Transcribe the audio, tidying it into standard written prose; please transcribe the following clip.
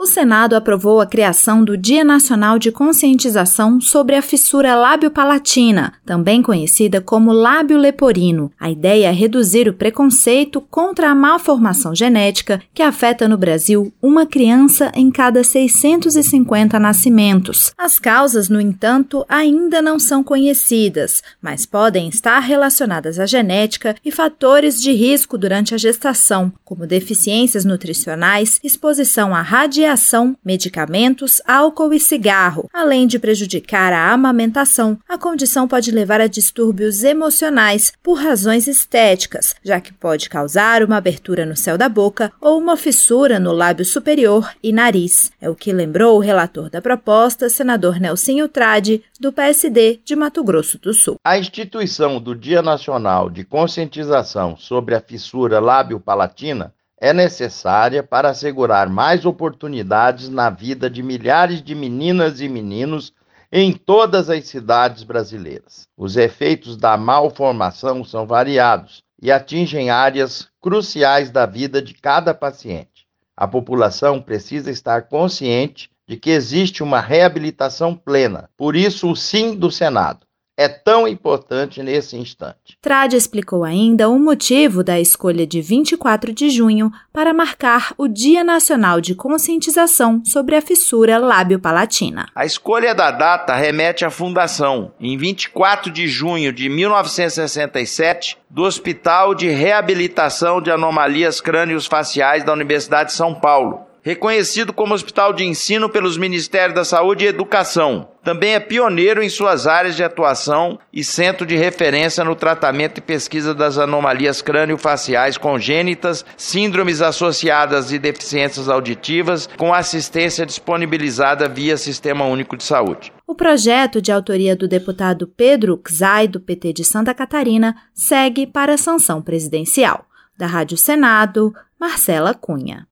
O Senado aprovou a criação do Dia Nacional de Conscientização sobre a Fissura Lábio-Palatina, também conhecida como lábio leporino. A ideia é reduzir o preconceito contra a malformação genética que afeta no Brasil uma criança em cada 650 nascimentos. As causas, no entanto, ainda não são conhecidas, mas podem estar relacionadas à genética e fatores de risco durante a gestação, como deficiências nutricionais, exposição à radiação, medicamentos, álcool e cigarro. Além de prejudicar a amamentação, a condição pode levar a distúrbios emocionais por razões estéticas, já que pode causar uma abertura no céu da boca ou uma fissura no lábio superior e nariz. É o que lembrou o relator da proposta, senador Nelsinho Trade, do PSD de Mato Grosso do Sul. A instituição do Dia Nacional de Conscientização sobre a Fissura Lábio-Palatina é necessária para assegurar mais oportunidades na vida de milhares de meninas e meninos em todas as cidades brasileiras. Os efeitos da malformação são variados e atingem áreas cruciais da vida de cada paciente. A população precisa estar consciente de que existe uma reabilitação plena. Por isso, o sim do Senado é tão importante nesse instante. Trade explicou ainda o motivo da escolha de 24 de junho para marcar o Dia Nacional de Conscientização sobre a Fissura Lábio-Palatina. A escolha da data remete à fundação, em 24 de junho de 1967, do Hospital de Reabilitação de Anomalias Crânio-Faciais da Universidade de São Paulo, reconhecido como hospital de ensino pelos Ministérios da Saúde e Educação. Também é pioneiro em suas áreas de atuação e centro de referência no tratamento e pesquisa das anomalias crânio-faciais congênitas, síndromes associadas e deficiências auditivas, com assistência disponibilizada via Sistema Único de Saúde. O projeto, de autoria do deputado Pedro Czai, do PT de Santa Catarina, segue para a sanção presidencial. Da Rádio Senado, Marcela Cunha.